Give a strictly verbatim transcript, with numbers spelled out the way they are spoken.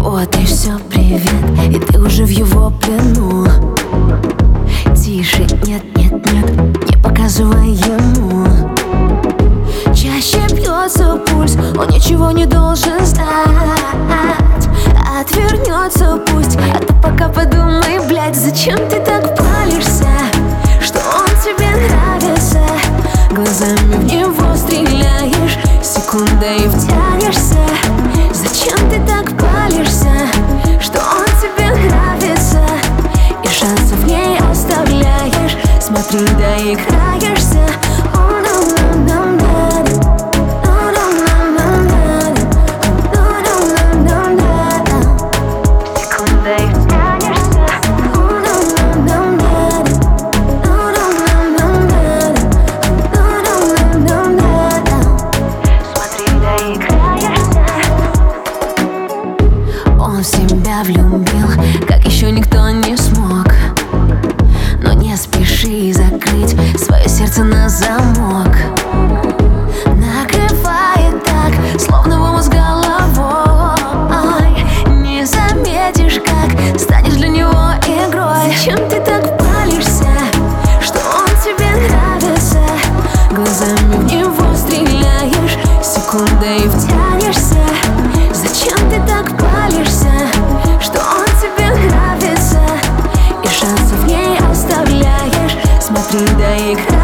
Вот и все, привет, и ты уже в его плену. Тише, нет, нет, нет, не показывай ему. Чаще бьется пульс, он ничего не должен знать. Отвернется пусть, а ты пока подумай, блядь, зачем ты так палишься, что он тебе нравится. Глазами в него стреляешь, секундой втянешься. Зачем ты так палишься, что он тебе нравится, и шансов не оставляешь. Смотри, доиграешься. Он в себя влюбил, как еще никто не смог. Но не спеши закрыть свое сердце на замок. Накрывает так, словно в омут с головой. Не заметишь, как станешь для него игрой. Зачем ты так палишься, что он тебе нравится? Глазами в него стреляешь, секундой втянешься. Зачем ты так палишься, что он тебе нравится, и шансов не оставляешь? Смотри, доиграешь.